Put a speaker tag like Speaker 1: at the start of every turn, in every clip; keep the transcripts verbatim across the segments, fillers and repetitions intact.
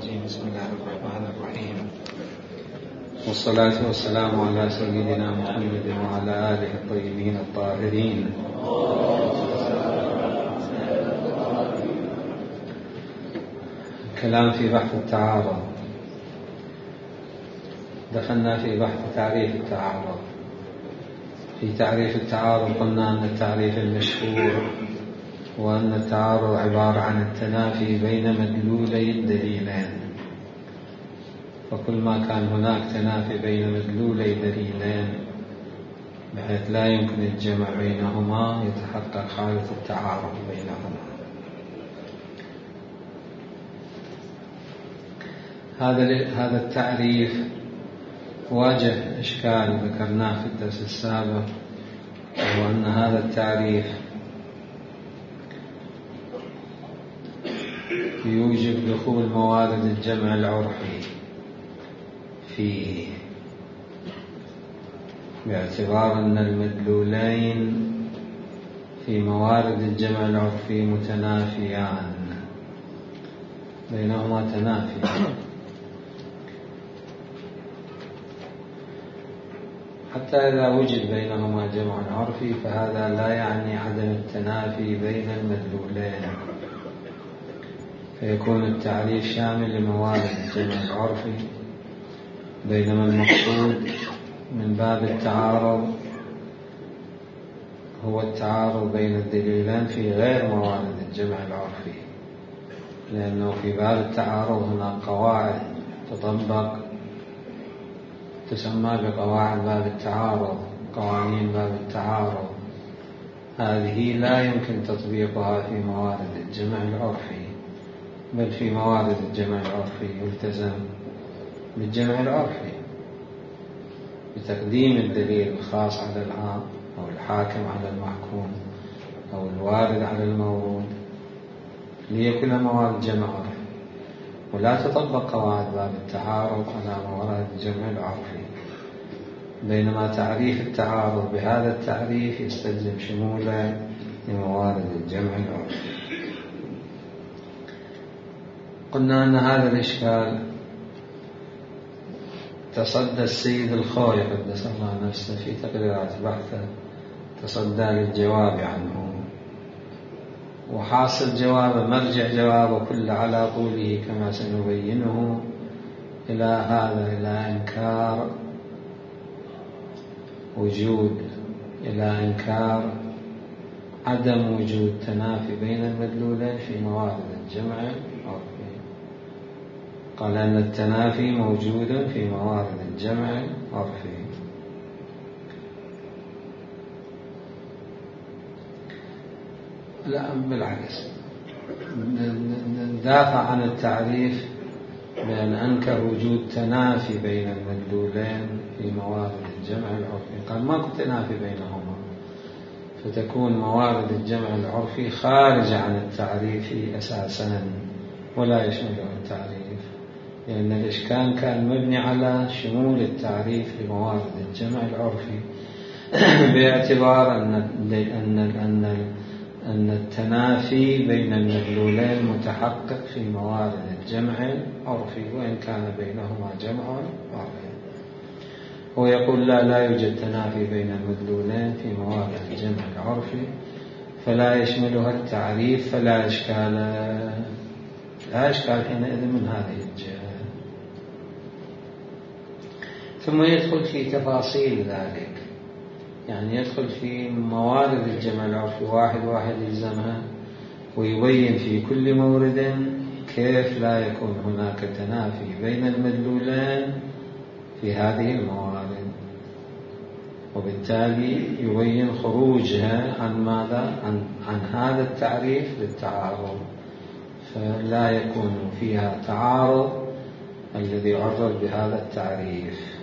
Speaker 1: الرجيم. بسم الله الرحمن الرحيم، والصلاة والسلام على سيدنا محمد وعلى آله الطيبين الطاهرين. كلام في بحث التعارض. دخلنا في بحث تعريف التعارض. في تعريف التعارض قلنا أن التعريف المشهور وأن التعارض عبارة عن التنافي بين مدلولي الدليلين، وكل ما كان هناك تنافي بين مدلولي دليلين بحيث لا يمكن الجمع بينهما يتحقق حالة التعارض بينهما. هذا هذا التعريف واجه إشكال ذكرناه في الدرس السابق، وهو أن هذا التعريف يوجب دخول موارد الجمع العرفي فيه، باعتبار أن المدلولين في موارد الجمع العرفي متنافيان، بينهما تنافي. حتى إذا وجد بينهما جمع عرفي فهذا لا يعني عدم التنافي بين المدلولين، فيكون التعريف شامل لموارد الجمع العرفي، بينما المقصود من باب التعارض هو التعارض بين الدليلين في غير موارد الجمع العرفي، لأنه في باب التعارض هناك قواعد تطبق تسمى بقواعد باب التعارض، قوانين باب التعارض. هذه لا يمكن تطبيقها في موارد الجمع العرفي، بل في موارد الجمع العرفي يلتزم بالجمع العرفي بتقديم الدليل الخاص على العام أو الحاكم على المحكوم أو الوارد على المورود ليكون موارد جمع عرفي، ولا تطبق قواعد باب التعارض على موارد الجمع العرفي. بينما تعريف التعارض بهذا التعريف يستلزم شموله لموارد الجمع العرفي. قلنا أن هذا الإشكال تصدى السيد الخوي قدس الله نفسه في تقريرات بحثه، تصدى للجواب عنه، وحاصل جوابه مرجع جوابه كله على طوله كما سنبينه إلى هذا، إلى إنكار وجود إلى إنكار عدم وجود تنافي بين المدلولين في موارد الجمع العرفي. قال أن التنافي موجود في موارد الجمع العرفي. لا بالعكس، ندافع عن التعريف بأن أنكر وجود تنافي بين المدلولين في موارد الجمع العرفي. قال ماكو تنافي بينهما، فتكون موارد الجمع العرفي خارجة عن التعريف أساسا ولا يشمله التعريف، لأن الإشكال كان مبني على شمول التعريف لموارد الجمع العرفي باعتبار أن أن أن أن التنافي بين المدلولين متحقق في موارد الجمع العرفي وإن كان بينهما جمع عرفي. هو يقول لا لا يوجد تنافي بين المدلولين في موارد الجمع العرفي، فلا يشملها التعريف، فلا إشكال لا إشكال حينئذ من هذه الجهة. ثم يدخل في تفاصيل ذلك، يعني يدخل في موارد الجمع العرفي واحد واحد يلزمها، ويبين في كل مورد كيف لا يكون هناك تنافي بين المدلولين في هذه الموارد، وبالتالي يبين خروجها عن ماذا؟ عن, عن هذا التعريف للتعارض، فلا يكون فيها تعارض الذي يعرف بهذا التعريف.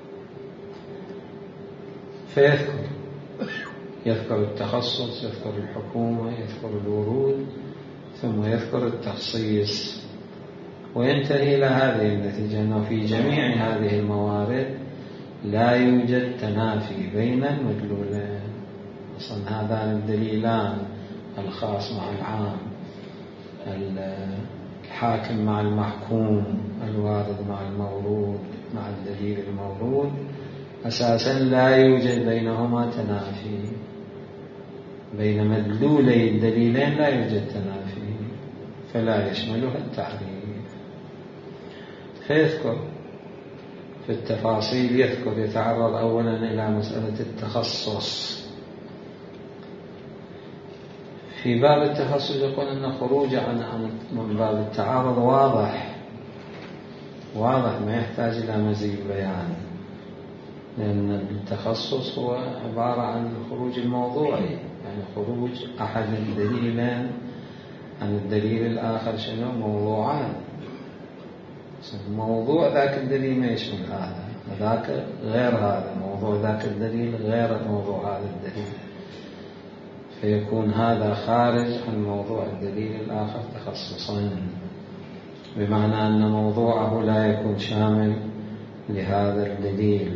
Speaker 1: فيذكر يذكر التخصص، يذكر الحكومة، يذكر الورود، ثم يذكر التخصيص، وينتهي إلى هذه النتيجة أنه في جميع هذه الموارد لا يوجد تنافي بين المدلولين. أصلا هذان الدليلان الخاص مع العام الحاكم مع المحكوم، الوارد مع المورود مع الدليل المورود، أساسا لا يوجد بينهما تنافي، بين مدلولي الدليلين لا يوجد تنافي، فلا يشملها التحريف. فيذكر في التفاصيل، يذكر يتعرض أولا إلى مسألة التخصص. في باب التخصص يقول أن خروج عن من باب التعارض واضح واضح ما يحتاج إلى مزيد بيان، لأن التخصص هو عبارة عن الخروج الموضوعي، يعني خروج أحد الدليلين عن الدليل الآخر شنو موضوعان. موضوع ذاك الدليل ما يشمل هذا، ذاك غير هذا، موضوع ذاك الدليل غير موضوع هذا الدليل، فيكون هذا خارج عن موضوع الدليل الآخر تخصصا، بمعنى أن موضوعه لا يكون شامل لهذا الدليل.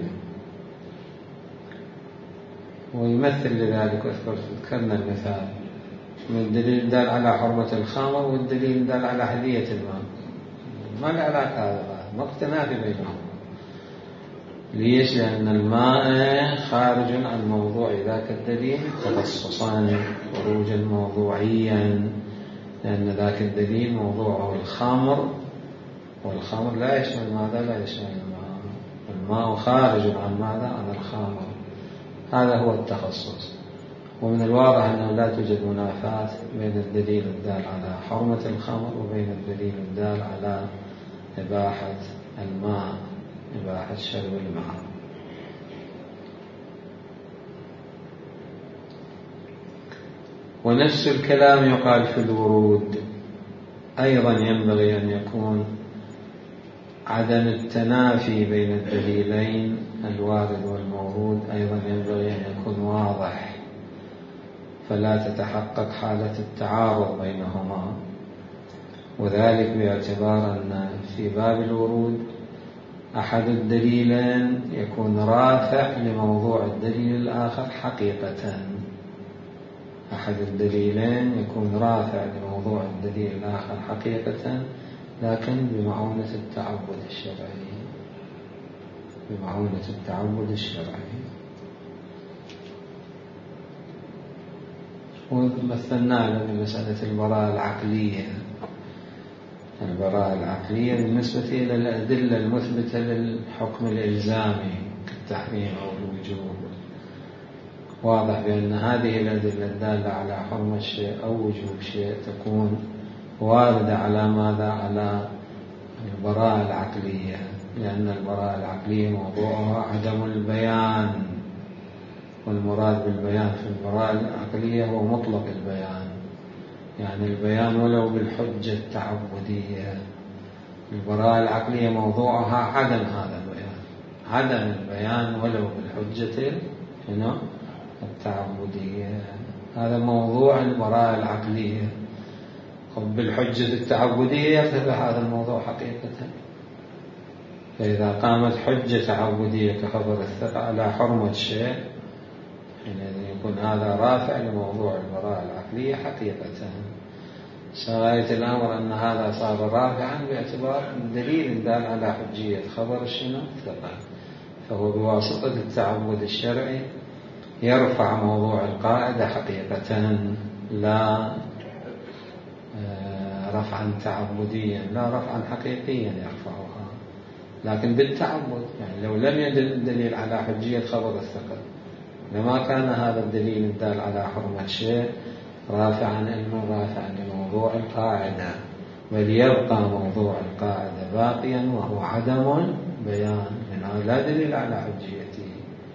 Speaker 1: ويمثل لذلك، ذكرنا المثال من الدليل دال على حرمة الخمر والدليل دال على حلية الماء، ما العلاقة هذا؟ ما اقتنافي بينهم. ليش؟ لأن الماء خارج عن موضوع ذاك الدليل تخصصا، خروجا موضوعيا، لأن ذاك الدليل موضوعه الخمر، والخمر لا يشمل ماذا؟ لا يشمل الماء، الماء خارج عن ماذا؟ عن الخمر. هذا هو التخصص. ومن الواضح أنه لا توجد منافاة بين الدليل الدال على حرمة الخمر وبين الدليل الدال على إباحة الماء، إباحة شرب الماء. ونفس الكلام يقال في الورود، أيضا ينبغي أن يكون عدم التنافي بين الدليلين الوارد والمورود، أيضا ينبغي أن يكون واضح، فلا تتحقق حالة التعارض بينهما. وذلك باعتبار أن في باب الورود أحد الدليلين يكون رافع لموضوع الدليل الآخر حقيقة، أحد الدليلين يكون رافع لموضوع الدليل الآخر حقيقة، لكن بمعونة التعبد الشرعي، بمعونة التعبد الشرعي. ومثلنا بمسألة البراءة العقلية. البراءة العقلية بالنسبة إلى الأدلة المثبتة للحكم الإلزامي كالتحريم أو الوجوب، واضح بأن هذه الأدلة الدالة على حرمة شيء أو وجوب شيء تكون واردة على ماذا؟ على البراءة العقلية، لأن البراءة العقلية موضوعها عدم البيان، والمراد بالبيان في البراءة العقلية هو مطلق البيان، يعني البيان ولو بالحجة التعبدية. البراءة العقلية موضوعها عدم هذا البيان، عدم البيان ولو بالحجة التعبدية، هذا موضوع البراءة العقلية. بالحجة التعبدية يرتفع هذا الموضوع حقيقة، فإذا قامت حجة تعبدية كخبر الثقة على حرمة شيء، يعني يكون هذا رافع لموضوع البراءة العقلية حقيقة. سغاية الأمر أن هذا صار رافعا باعتبار دليل دال على حجية خبر الشنو الثقة، فهو بواسطة التعبد الشرعي يرفع موضوع القاعدة حقيقة، لا رفعا تعبديا، لا رفعا حقيقيا يرفعها، لكن بالتعبد. يعني لو لم يدل الدليل على حجية خبر الثقة لما كان هذا الدليل الدال على حرمة شيء رافعا إنه رافعا لموضوع القاعدة، بل يبقى موضوع القاعدة باقيا وهو عدم بيان، لأنه لا دليل على حجيته.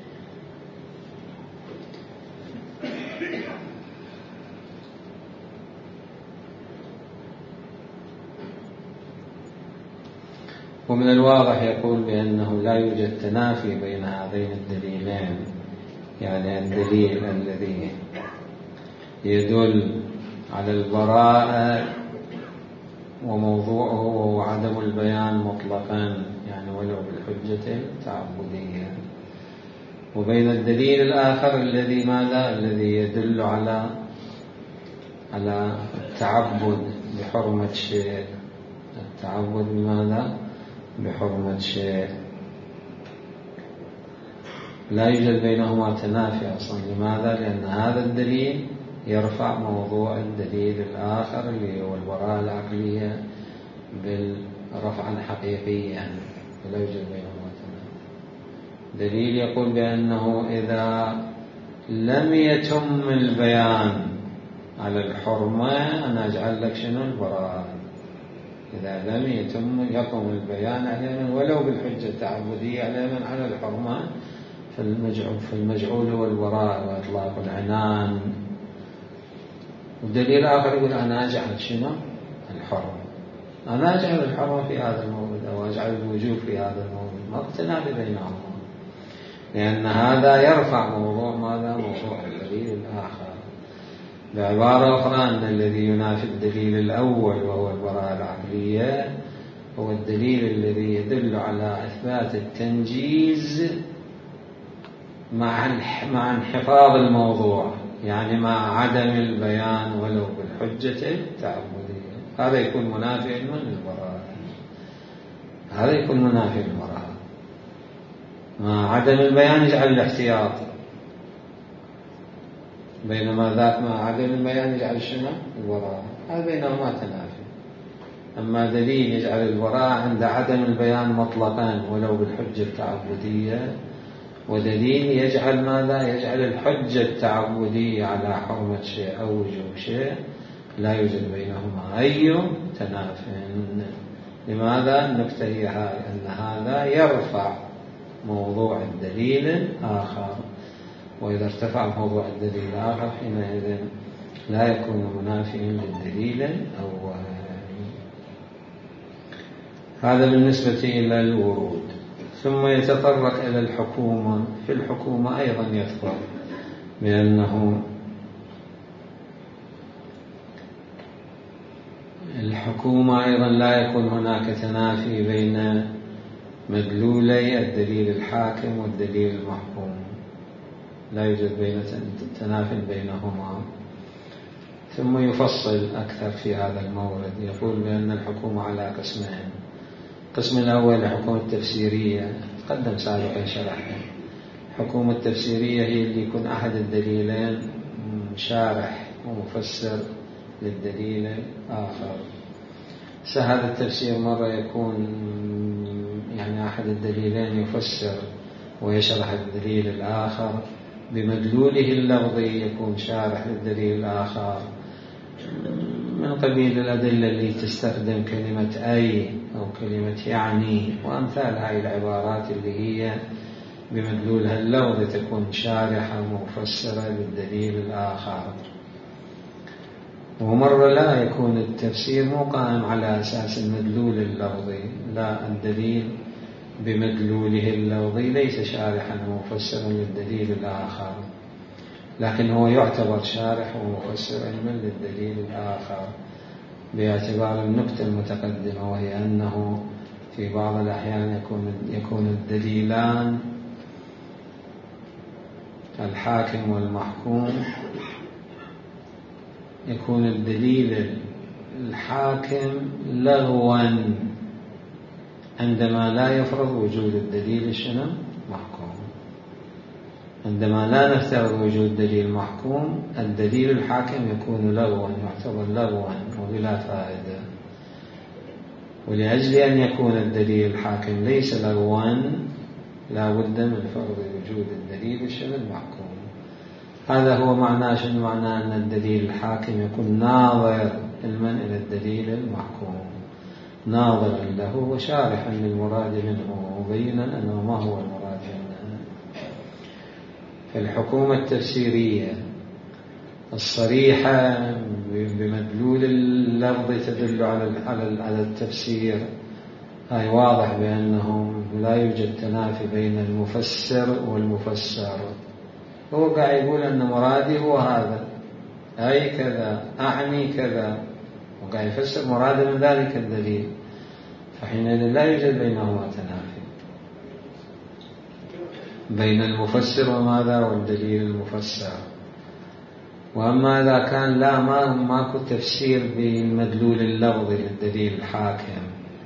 Speaker 1: ومن الواضح يقول بأنه لا يوجد تنافي بين هذين الدليلين، يعني الدليل الذي يدل على البراءة وموضوعه وهو عدم البيان مطلقا، يعني ولو بالحجة التعبدية، وبين الدليل الآخر الذي ماذا؟ الذي يدل على على التعبد بحرمة شيء، التعبد بماذا؟ بحرمة شيء. لا يوجد بينهما تنافي أصلا. لماذا؟ لأن هذا الدليل يرفع موضوع الدليل الآخر اللي هو البراءة العقلية بالرفعا حقيقيا، لا يوجد بينهما تنافي. دليل يقول بأنه إذا لم يتم البيان على الحرمة أنا أجعل لك شنو؟ البراءة. إذا لم يتم يقوم البيان على ولو بالحجة التعبدية على من على الحرمة في المجعول هو البراءة وإطلاق العنان. والدليل الآخر يقول أنا أجعل شنو؟ الحرمة. أنا أجعل الحرمة في هذا الموضوع أو أجعل الوجوب في هذا الموضوع، ما اقتنافي بينهما، لأن هذا يرفع موضوع ماذا؟ موضوع الدليل الآخر. بعبارة أخرى أن الذي ينافي الدليل الأول وهو البراءة العقلية هو الدليل الذي يدل على إثبات التنجيز مع مع انحفاظ الموضوع، يعني مع عدم البيان ولو بالحجة التعبدية. هذا يكون منافي من البراءة، هذا يكون منافي للبراءة. مع عدم البيان يجعل الاحتياط، بينما ذاك مع عدم البيان يجعل شنو؟ البراءة. هذا بينهما تنافي. أما دليل يجعل البراءة عند عدم البيان مطلقا ولو بالحجة التعبدية، ودليل يجعل ماذا؟ يجعل الحجة التعبدية على حرمة شيء أو وجوب شيء، لا يوجد بينهما أي تنافي. لماذا؟ النكتة هي هاي، أن هذا يرفع موضوع الدليل الآخر، وإذا ارتفع موضوع الدليل الآخر حينئذ لا يكون منافيا للدليل الأول. هذا بالنسبة إلى الورود. ثم يتطرق إلى الحكومة. في الحكومة أيضا يذكر بأنه الحكومة أيضا لا يكون هناك تنافي بين مدلولي الدليل الحاكم والدليل المحكوم، لا يوجد بين تنافي بينهما. ثم يفصل أكثر في هذا المورد، يقول بأن الحكومة على قسمين. القسم الأول الحكومة التفسيرية، تقدم سابقا شرحنا. الحكومة التفسيرية هي اللي يكون أحد الدليلين شارح ومفسر للدليل الآخر. سهل التفسير مرة يكون يعني أحد الدليلين يفسر ويشرح الدليل الآخر بمدلوله اللفظي، يكون شارح للدليل الآخر من قبيل الأدلة اللي تستخدم كلمة أي أو كلمة يعني وأمثال هاي العبارات اللي هي بمدلولها اللفظي تكون شارحة ومفسرة للدليل الآخر. ومرة لا يكون التفسير مو قائم على أساس المدلول اللفظي، لا، الدليل بمدلوله اللفظي ليس شارحا ومفسرا للدليل الآخر، لكن هو يعتبر شارح ومفسر علما للدليل الآخر باعتبار النكتة المتقدمة، وهي أنه في بعض الأحيان يكون يكون الدليلان الحاكم والمحكوم، يكون الدليل الحاكم لغوا عندما لا يفرض وجود الدليل الشنو محكوم. عندما لا نفترض وجود دليل محكوم الدليل الحاكم يكون لغوا، يعتبر لغوا وبلا فائدة. ولأجل أن يكون الدليل الحاكم ليس لغوا لا بد من فرض وجود الدليل الشنو المحكوم. هذا هو معناه. شنو معناه؟ أن الدليل الحاكم يكون ناظر علما إلى الدليل المحكوم، ناظرا له وشارحا للمراد منه ومبينا أنه ما هو المراد منه. فالحكومة التفسيرية الصريحة بمدلول اللفظ تدل على التفسير، هاي واضح بأنه لا يوجد تنافي بين المفسر والمفسر. هو قاعد يقول أن مرادي هو هذا، أي كذا، أعني كذا، وقاعد يفسر مراد من ذلك الدليل، فحينئذ لا يوجد بينهما تنافي بين المفسر وماذا والدليل المفسر. وأما إذا كان لا ما ماكو تفسير بالمدلول اللفظي للدليل الحاكم،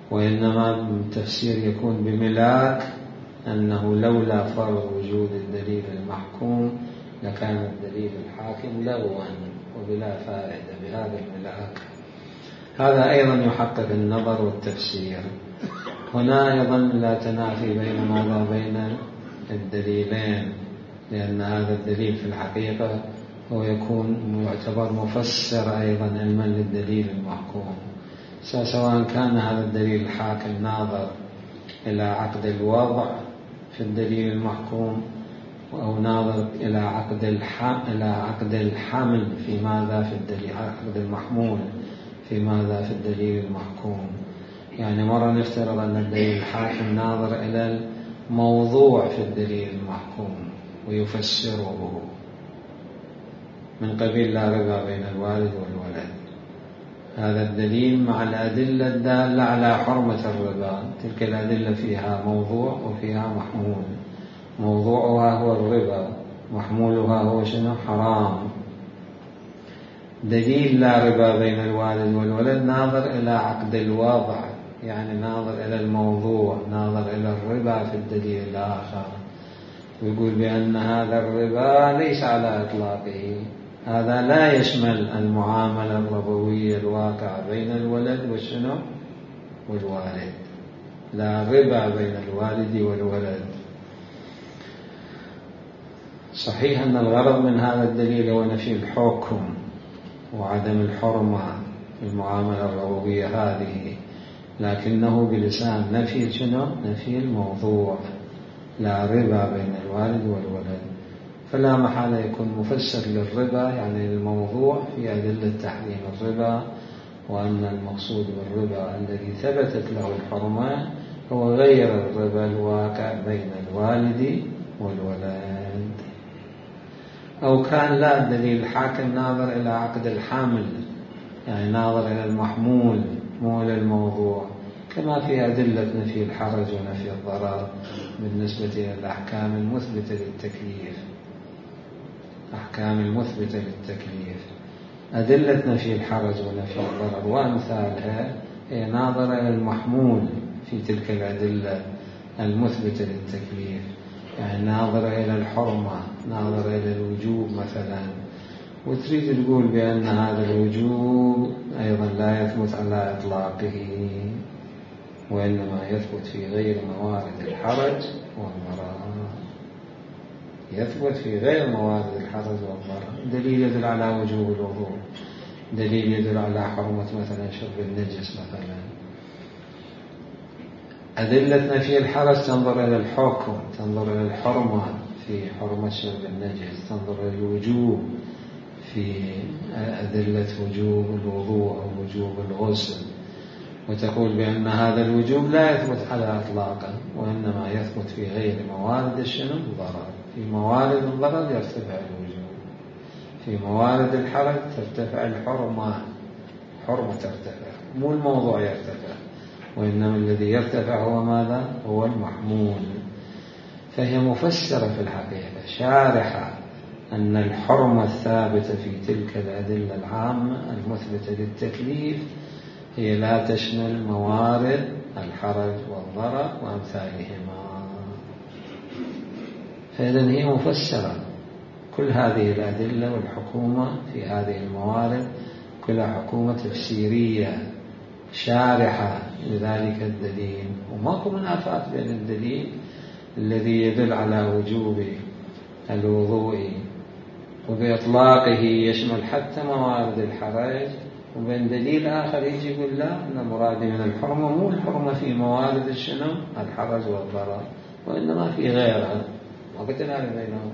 Speaker 1: وإنما التفسير يكون بملاك أنه لولا فرض وجود الدليل المحكوم لكان الدليل الحاكم لغوا وبلا فائدة بهذا الملاك. هذا أيضا يحقق النظر والتفسير. هنا أيضا لا تنافي بين ماذا بين الدليلين، لأن هذا الدليل في الحقيقة هو يكون يعتبر مفسر أيضا علما للدليل المحكوم، سواء كان هذا الدليل الحاكم ناظر إلى عقد الوضع في الدليل المحكوم أو ناظر إلى عقد إلى عقد الحمل في ماذا في الدليل، عقد المحمول في ماذا في الدليل المحكوم. يعني مرة نفترض أن الدليل الحاكم ناظر إلى الموضوع في الدليل المحكوم ويفسره من قبيل لا ربا بين الوالد والولد. هذا الدليل مع الأدلة الدالة على حرمة الربا، تلك الأدلة فيها موضوع وفيها محمول. موضوعها هو الربا، محمولها هو شنو؟ حرام. دليل لا ربا بين الوالد والولد ناظر إلى عقد الوضع، يعني ناظر إلى الموضوع، ناظر إلى الربا في الدليل الآخر، ويقول بأن هذا الربا ليس على إطلاقه، هذا لا يشمل المعاملة الربوية الواقعة بين الولد والشنو والوالد، لا ربا بين الوالد والولد. صحيح أن الغرض من هذا الدليل هو نفي الحكم وعدم الحرمة في المعاملة الربوية هذه، لكنه بلسان نفي شنو؟ نفي الموضوع، لا ربا بين الوالد والولد. فلا محالة يكون مفسر للربا يعني الموضوع في أدلة تحريم الربا، وأن المقصود بالربا الذي ثبتت له الحرمة هو غير الربا الواقع بين الوالد والولد. أو كان لا الدليل الحاكم ناظر إلى عقد الحمل، يعني ناظر إلى المحمول مو إلى الموضوع، كما في أدلة نفي الحرج ونفي الضرر بالنسبة إلى الأحكام المثبتة للتكليف. أحكام المثبتة للتكليف، أدلة نفي الحرج ونفي الضرر وأمثالها هي ناظرة إلى المحمول في تلك الأدلة المثبتة للتكليف، يعني ناظرة إلى الحرمة، ناظرة إلى الوجوب مثلا، وتريد تقول بأن هذا الوجوب أيضا لا يثبت على إطلاقه، وإنما يثبت في غير موارد الحرج والضرر، يثبت في غير موارد الحرج والضرر. دليل يدل على وجوب الوضوء، دليل يدل على حرمة مثلا شرب النجس مثلا. أدلة نفي الحرج تنظر إلى الحكم، تنظر إلى الحرمة في حرمة شرب النجس، تنظر إلى الوجوب في أدلة وجوب الوضوء أو وجوب الغسل، وتقول بأن هذا الوجوب لا يثبت على إطلاقه، وإنما يثبت في غير موارد الشنو الضرر. في موارد الضرر يرتفع الوجوب، في موارد الحرج ترتفع الحرمة، حرمة ترتفع، مو الموضوع يرتفع، وإنما الذي يرتفع هو ماذا؟ هو المحمول. فهي مفسرة في الحقيقة، شارحة أن الحرمة الثابتة في تلك الأدلة العامة المثبتة للتكليف هي لا تشمل موارد الحرج والضرر وأمثالهما. فإذن هي مفسرة، كل هذه الأدلة والحكومة في هذه الموارد كلها حكومة تفسيرية شارحة لذلك الدليل، وماكو منافات بين الدليل الذي يدل على وجوب الوضوء وبإطلاقه يشمل حتى موارد الحرج، وبين دليل آخر يجي يقول لا، أن مرادي من الحرمة مو الحرمة في موارد الشنو الحرج والضرر، وإنما في غيرها، وقد نعرف بينهم.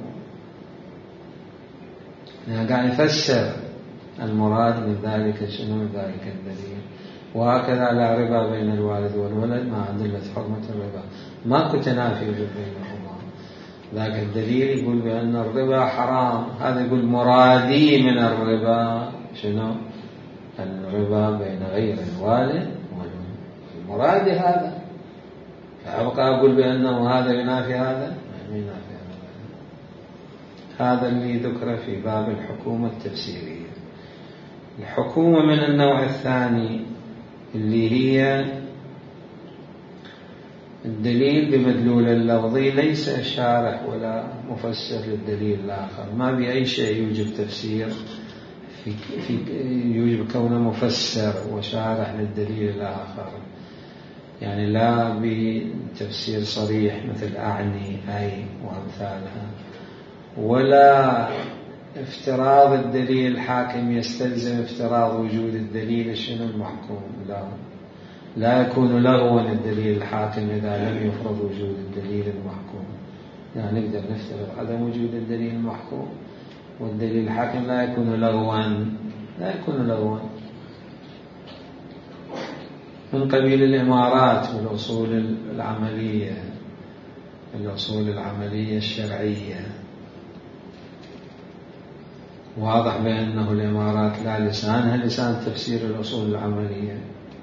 Speaker 1: يعني قاعد يفسر المراد من ذلك شنو من ذلك الدليل. وهكذا لا ربا بين الوالد والولد مع أدلة حرمة الربا، ماكو تنافي بينهما. ذاك الدليل يقول بأن الربا حرام، هذا يقول مرادي من الربا شنو الربا بين غير الوالد والولد، المراد هذا. فأبقى أقول بأنه هذا ينافي هذا، ما ينافي هذا. هذا اللي ذكر في باب الحكومة التفسيرية. الحكومة من النوع الثاني اللي هي الدليل بمدلول اللفظي ليس شارح ولا مفسر للدليل الآخر، ما بأي شيء يوجب تفسير في, في يوجب كونه مفسر وشارح للدليل الآخر، يعني لا بتفسير صريح مثل أعني أي وأمثالها، ولا افتراض الدليل الحاكم يستلزم افتراض وجود الدليل شنو المحكوم، لا لا يكون لغوا الدليل الحاكم إذا لم يفرض وجود الدليل المحكوم. يعني نقدر نفترض عدم وجود الدليل المحكوم والدليل الحاكم لا يكون لغوا، لا يكون لغوا. من قبيل الإمارات والأصول العملية، الأصول العملية الشرعية، واضح بأنه الإمارات لا لسانها لسان تفسير الأصول العملية،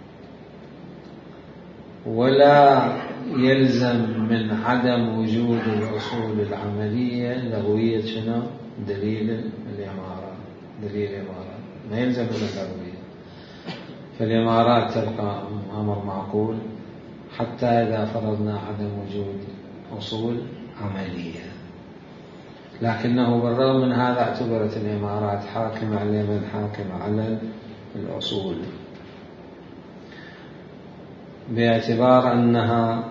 Speaker 1: ولا يلزم من عدم وجود الأصول العملية لغوية شنو؟ دليل الإمارة، دليل الإمارة ما يلزم من اللغوية. فالإمارات تبقى أمر معقول حتى إذا فرضنا عدم وجود أصول عملية، لكنه بالرغم من هذا اعتبرت الإمارات حاكمة على من حاكم على الأصول، باعتبار أنها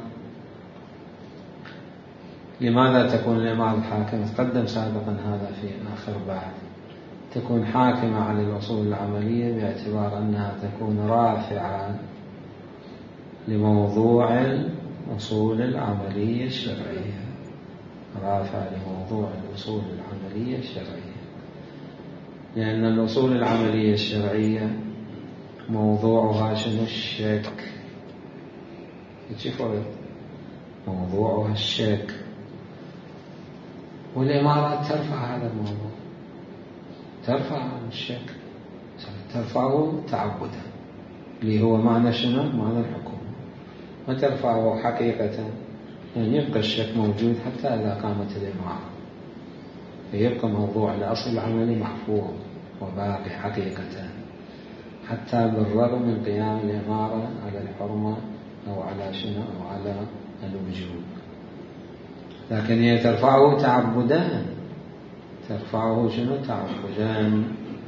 Speaker 1: لماذا تكون الإمارة حاكمة؟ تقدم سابقا هذا في آخر بعد. تكون حاكمة على الأصول العملية باعتبار أنها تكون رافعة لموضوع الأصول العملية الشرعية، رافعة لموضوع الأصول العملية الشرعية، لأن الأصول العملية الشرعية موضوعها شنو؟ الشك. فرق موضوعها الشك، والإمارات ترفع هذا الموضوع، ترفع عن الشك، ترفعه تعبدا اللي هو معنى شنو؟ معنى الحكم، ما ترفعه حقيقة، يعني يبقى الشك موجود حتى إذا قامت الإمارة، فيبقى موضوع الأصل العملي محفوظ وباقي حقيقة حتى بالرغم من قيام الإمارة على الحرمة أو على شنو أو على الوجوب، لكن هي ترفعه تعبدا، ترفعه شنو؟ تعبدا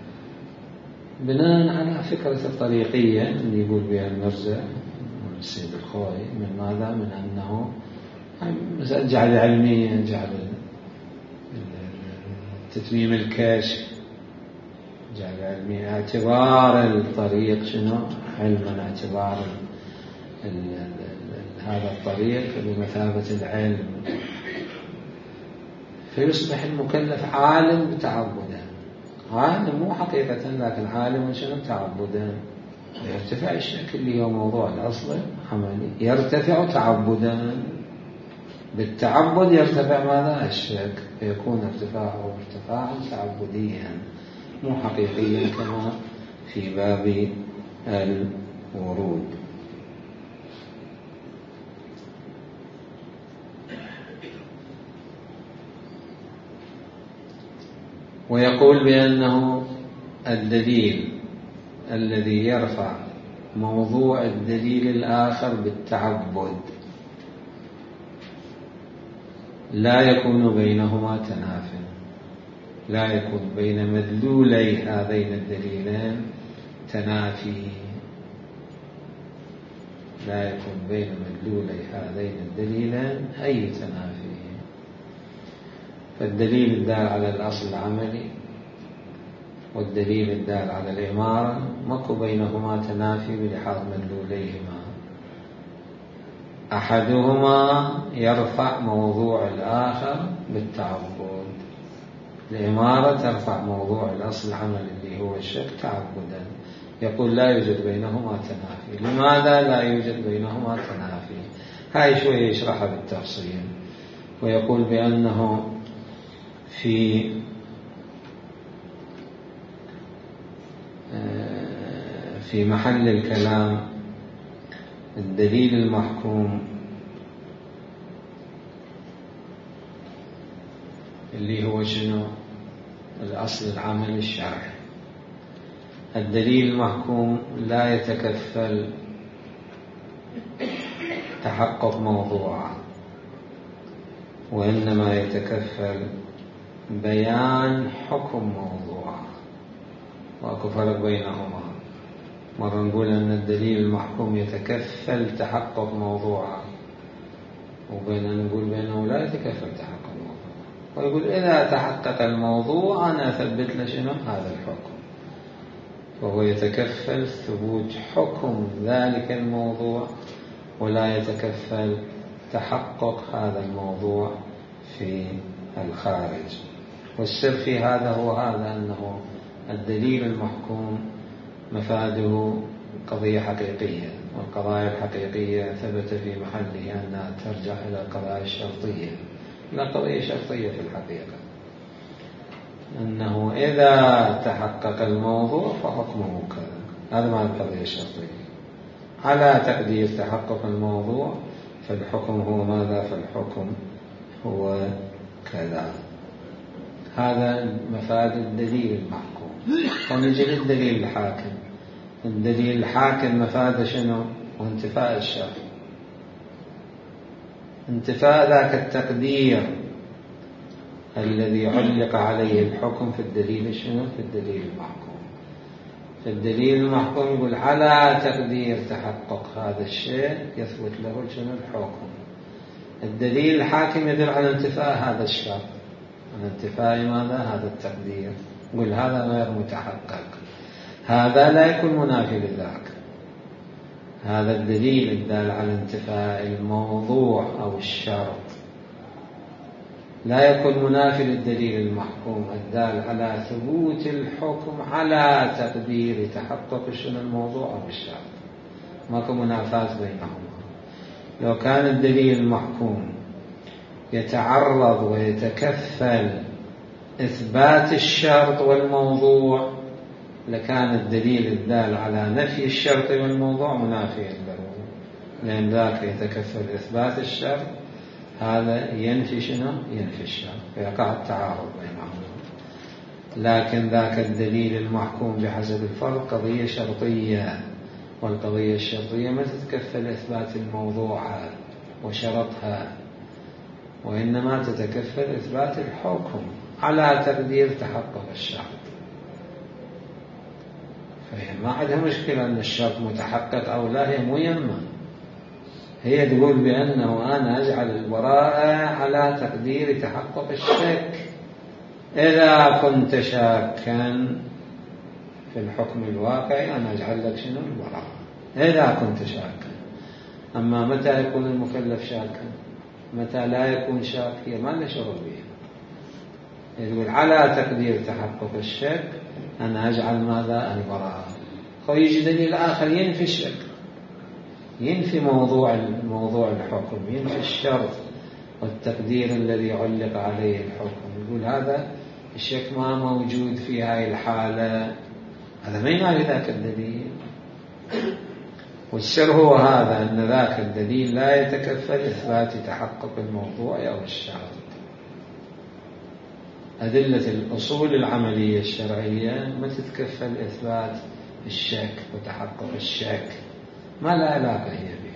Speaker 1: بناء على فكرة الطريقية اللي يقول بها المرزا والسيد الخوي، من ماذا؟ من أنه جعل علميا، جعل تتميم الكشف، جعل علميا، اعتبار الطريق شنو؟ علما، اعتبار ال ال ال هذا الطريق بمثابة العلم، فيصبح المكلف عالم تعبدا، عالم مو حقيقة لكن عالم شنو؟ تعبدا. يرتفع الشك اللي هو موضوع الأصل عملي، يرتفع تعبدا، بالتعبد يرتفع ماذا؟ الشك، فيكون ارتفاعه ارتفاعا تعبديا مو حقيقيا كما في باب الورود. ويقول بأنه الدليل الذي يرفع موضوع الدليل الآخر بالتعبد لا يكون بينهما تنافي، لا يكون بين مدلولي هذين الدليلين تنافي، لا يكون بين مدلولي هذين الدليلين أي تنافي. فالدليل الدال على الأصل العملي والدليل الدال على الإمارة ماكو بينهما تنافي بلحاظ مدلوليهما، أحدهما يرفع موضوع الآخر بالتعبد. الإمارة ترفع موضوع الأصل العملي اللي هو الشك تعبدا، يقول لا يوجد بينهما تنافي. لماذا لا يوجد بينهما تنافي؟ هاي شوية يشرحها بالتفصيل، ويقول بأنه في في محل الكلام الدليل المحكوم اللي هو شنو؟ الأصل العملي الشرعي. الدليل المحكوم لا يتكفل تحقق موضوعه، وإنما يتكفل بيان حكم موضوعه. وأكو فرق بينهما. مرة نقول أن الدليل المحكوم يتكفل تحقق موضوعه، وبين نقول بأنه لا يتكفل تحقق الموضوع. ويقول إذا تحقق الموضوع أنا أثبت له شنو هذا الحكم، وهو يتكفل ثبوت حكم ذلك الموضوع، ولا يتكفل تحقق هذا الموضوع في الخارج. والسر في هذا هو هذا، أنه الدليل المحكوم مفاده قضية حقيقية، والقضايا الحقيقية ثبت في محله أنها ترجع إلى القضايا الشرطية، لا قضية شرطية في الحقيقة، أنه إذا تحقق الموضوع فحكمه كذا. هذا ما القضية الشرطية. على تقدير تحقق الموضوع فالحكم هو ماذا؟ فالحكم هو كذا. هذا مفاد الدليل المحكوم. ونجي للدليل الحاكم. الدليل الحاكم مفاد شنو؟ وانتفاء الشرط، انتفاء ذاك التقدير الذي علق عليه الحكم في الدليل شنو؟ في الدليل المحكوم. في الدليل المحكوم يقول على تقدير تحقق هذا الشيء يثبت له شنو؟ الحكم. الدليل الحاكم يدل على انتفاء هذا الشرط، على انتفاء ماذا؟ هذا التقدير. يقول هذا غير متحقق، هذا لا يكون منافي لذاك. هذا الدليل الدال على انتفاء الموضوع أو الشرط لا يكون منافي للدليل المحكوم الدال على ثبوت الحكم على تقدير تحقق شنو؟ الموضوع أو الشرط. ماكو منافاة بينهما. لو كان الدليل المحكوم يتعرض ويتكفل إثبات الشرط والموضوع لكان الدليل الدال على نفي الشرط والموضوع منافيا له، لأن ذاك يتكفل إثبات الشرط، هذا ينفي شنو؟ ينفي الشرط، فيقع التعارض بينهما. لكن ذاك الدليل المحكوم بحسب الفرق قضية شرطية، والقضية الشرطية ما تتكفل إثبات الموضوع وشرطها، وإنما تتكفل إثبات الحكم على تقدير تحقق الشرط. فهي ما عندها مشكلة أن الشرط متحقق أو لا، هي مهمة. هي تقول بأنه أنا أجعل البراءة على تقدير تحقق الشك. إذا كنت شاكا في الحكم الواقعي أنا أجعل لك شنو؟ البراءة، إذا كنت شاكا. أما متى يكون المكلف شاكا؟ متى لا يكون شاك؟ هي ما لها شغل بها. يقول على تقدير تحقق الشك أنا أجعل ماذا؟ البراءة. ويجي دليل آخر ينفي الشك، ينفي موضوع موضوع الحكم، ينفي الشرط والتقدير الذي علق عليه الحكم. يقول هذا الشك ما موجود في هاي الحالة، هذا ما ينافي ذاك الدليل. والسر هو هذا، أن ذاك الدليل لا يتكفل إثبات تحقق الموضوع أو الشرط. أدلة الأصول العملية الشرعية ما تتكفل إثبات الشك وتحقق الشك، ما لا علاقة هي به.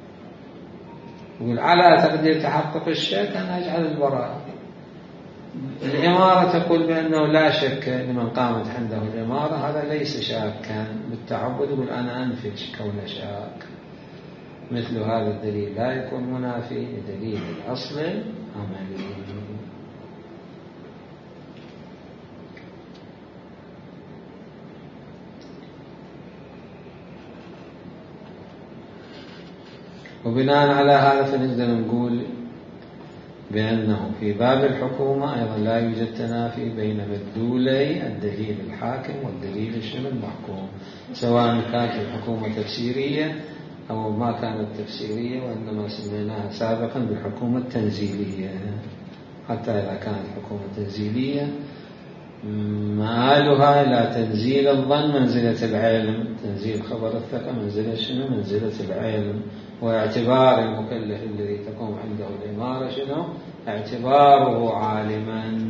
Speaker 1: يقول على تقدير تحقق الشك أنا أجعل البراءة. الإمارة تقول بأنه لا شك لمن قامت عنده الإمارة، هذا ليس شاكا بالتعبد، يقول أنا أنفي كون شاك. مثل هذا الدليل لا يكون منافي لدليل الأصل العملي. وبناء على هذا فنقدر نقول بأنه في باب الحكومة أيضا لا يوجد تنافي بين مدلولي الدليل الحاكم والدليل شنو؟ المحكوم، سواء كانت الحكومة تفسيرية أو ما كانت تفسيرية، وإنما سميناها سابقا بالحكومة التنزيلية. حتى إذا كانت الحكومة تنزيلية مآلها إلى تنزيل الظن منزلة العلم، تنزيل خبر الثقة منزلة شنو؟ منزلة العلم. واعتبار المكلف الذي تقوم عنده الإمارة شنو؟ اعتباره عالما،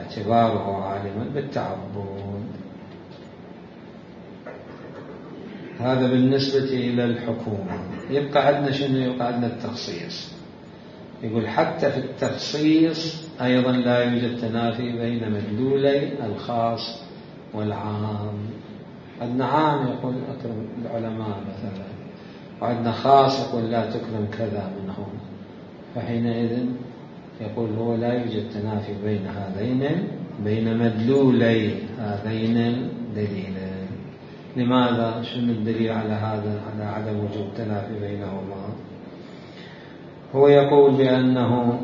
Speaker 1: اعتباره عالما بالتعبد. هذا بالنسبة إلى الحكومة. يبقى عندنا شنو؟ يبقى عندنا التخصيص. يقول حتى في التخصيص أيضا لا يوجد تنافي بين مدلولي الخاص والعام. عندنا عام يقول أكرم العلماء مثلا، وعندنا خاص يقول لا تكرم كذا منهم، فحينئذ يقول هو لا يوجد تنافي بين هذين، بين مدلولي هذين الدليلين. لماذا؟ شنو الدليل على هذا، على عدم وجود تنافي بينهما؟ هو يقول بأنه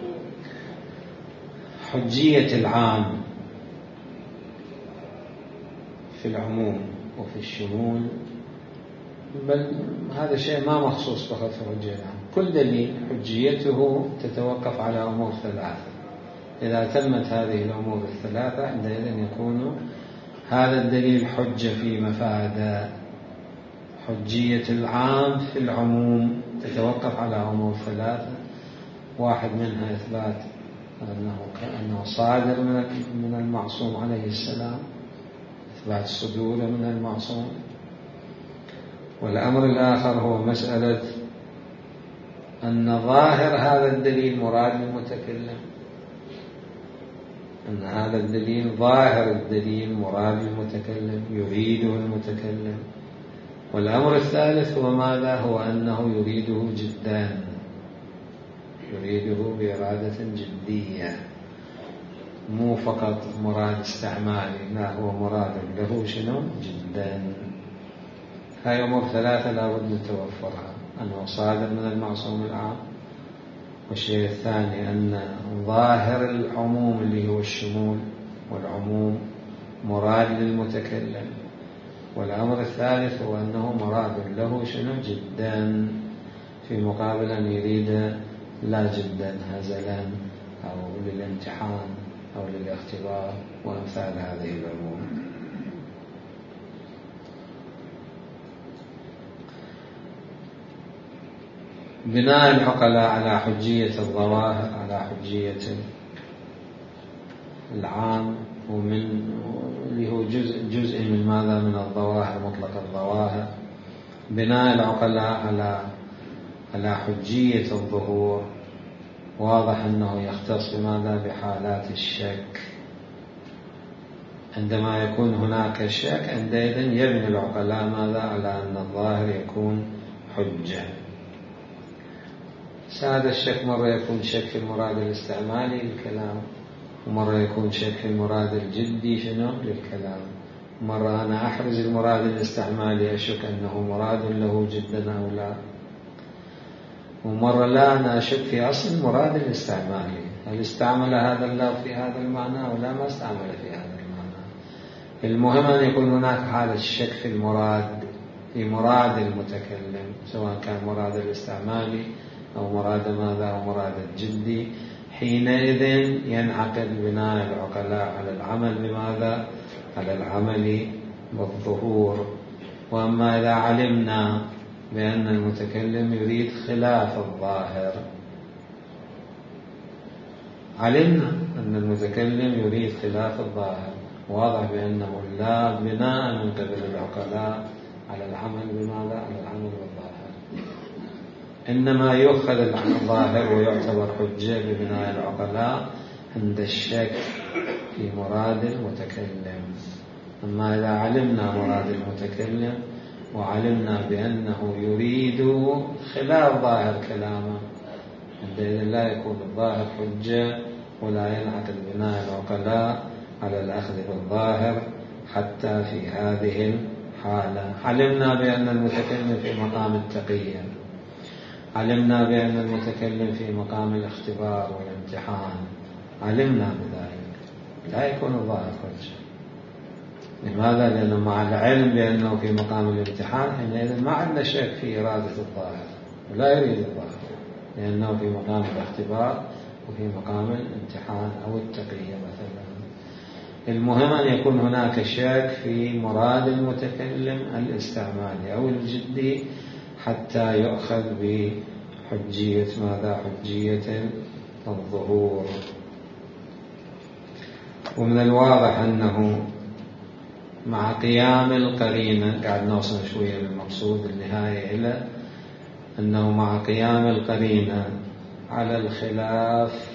Speaker 1: حجية العام في العموم وفي الشمول، بل هذا شيء ما مخصوص فقط في حجية العام. كل دليل حجيته تتوقف على أمور ثلاثة. إذا تمت هذه الأمور الثلاثة عندئذ يكون هذا الدليل حجة في مفاد. حجية العام في العموم تتوقف على أمور ثلاثة، واحد منها إثبات أنه كأنه صادر من المعصوم عليه السلام، إثبات صدوره من المعصوم. والأمر الآخر هو مسألة أن ظاهر هذا الدليل مراد المتكلم، أن هذا الدليل ظاهر الدليل مراد المتكلم، يريده المتكلم. والأمر الثالث هو ماذا؟ هو أنه يريده جدا، يريده بإرادة جدية، مو فقط مراد استعمالي، لا هو مراد له شنو؟ جدا. هاي أمور ثلاثة لا بد من توفرها، أنه صادر من المعصوم العام، والشيء الثاني أن ظاهر العموم اللي هو الشمول والعموم مراد للمتكلم، والأمر الثالث هو أنه مراد له شنو؟ جدا، في مقابل أن يريد لا جدا هزلا أو للامتحان أو للاختبار وأمثال هذه الأمور. بناء العقلاء على حجية الظواهر، على حجية العام، ومن اللي هو جزء جزء من ماذا؟ من الظواهر، مطلق الظواهر. بناء العقلاء على على حجية الظهور، واضح أنه يختص بماذا؟ بحالات الشك. عندما يكون هناك شك عندئذ يبني العقلاء ماذا؟ على أن الظاهر يكون حجة. هذا الشك مرة يكون شك في المراد الاستعمالي للكلام، ومرة يكون شك في المراد الجدي شنو؟ للكلام. مرة أنا أحرز المراد الاستعمالي أشك أنه مراد له جدا أو لا، ومرة لا، أنا أشك في أصل المراد الاستعمالي، هل استعمل هذا الله في هذا المعنى أو لا ما استعمل في هذا المعنى. المهم أن يكون هناك حالة شك في المراد، في مراد المتكلم، سواء كان مراد الاستعمالي أو مراد ماذا؟ أو مراد الجدي. حينئذ ينعقد بناء العقلاء على العمل بماذا؟ على العمل بالظهور. وأما إذا علمنا بأن المتكلم يريد خلاف الظاهر، علمنا أن المتكلم يريد خلاف الظاهر، واضح بأنه لا بناء من قبل العقلاء على العمل بماذا؟ على العمل بالظاهر، إنما يؤخذ الظاهر ويعتبر حجة ببناء العقلاء عند الشك في مراد المتكلم. أما إذا علمنا مراد المتكلم وعلمنا بأنه يريد خلاف ظاهر كلامه، عندئذ لا يكون الظاهر حجة، ولا ينعقد بناء العقلاء على الأخذ بالظاهر حتى في هذه الحالة. علمنا بأن المتكلم في مقام التقية، علمنا بأن المتكلم في مقام الاختبار والامتحان، علمنا بذلك، لا يكون الظاهر حجة. لماذا؟ لأنه مع العلم بأنه في مقام الامتحان حينئذ ما عندنا شك في إرادة الظاهر، ولا يريد الظاهر لأنه في مقام الاختبار وفي مقام الامتحان أو التقية مثلا. المهم أن يكون هناك شك في مراد المتكلم الاستعمالي أو الجدي حتى يؤخذ بحجية ماذا؟ حجية الظهور. ومن الواضح أنه مع قيام القرينة. قاعد نوصل شوية للمقصود النهاية إلى أنه مع قيام القرينة على الخلاف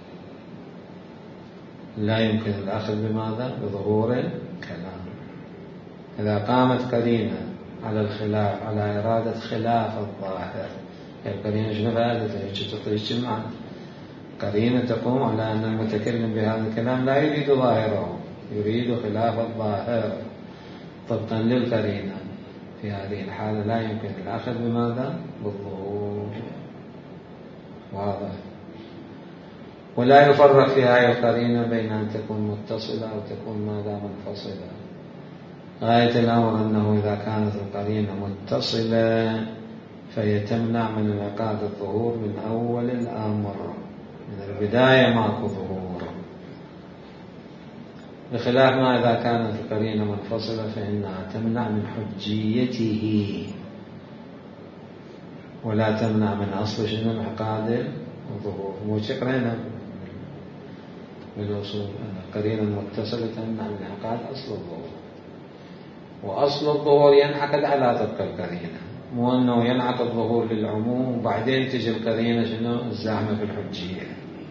Speaker 1: لا يمكن الأخذ بماذا؟ بظهور الكلام. إذا قامت قرينة على الخلاف، على إرادة خلاف الظاهر، القرينة شنو فائدتها؟ تعطي معنى. قرينة تقوم على أن المتكلم بهذا الكلام لا يريد ظاهره، يريد خلاف الظاهر طبقا للقرينة. في هذه الحالة لا يمكن الأخذ بماذا؟ بالظهور. واضح. ولا يفرق في هذه القرينة بين أن تكون متصلة أو تكون ماذا؟ منفصلة. غاية الأمر أنه إذا كانت القرينة متصلة فهي تمنع من انعقاد الظهور من أول الأمر، من البداية ماكو ظهور، بخلاف ما إذا كانت القرينة منفصلة فإنها تمنع من حجيته ولا تمنع من أصل شنو؟ انعقاد الظهور. مو شكرنا بالوصول القرينة المتصلة تمنع من انعقاد أصل الظهور، وأصل الظهور ينعقد على طبق القرينة، مو أنه ينعقد الظهور للعموم وبعدين تجي القرينة شنو؟ الزحمة في الحجية.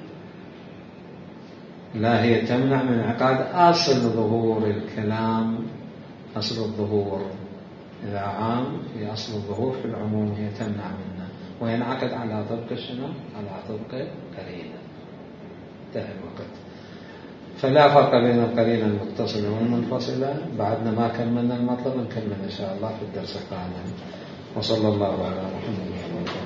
Speaker 1: لا، هي تمنع من انعقاد أصل ظهور الكلام. أصل الظهور إذا عام في أصل الظهور في العموم هي تمنع منه، وينعقد على طبق شنو؟ على طبق قرينة. انتهى الوقت. فلا فرق بين القرينة المتصلة والمنفصلة. بعدنا ما كملنا المطلب، نكمل إن شاء الله في الدرس القادم. وصلى الله على محمد وعلى آله.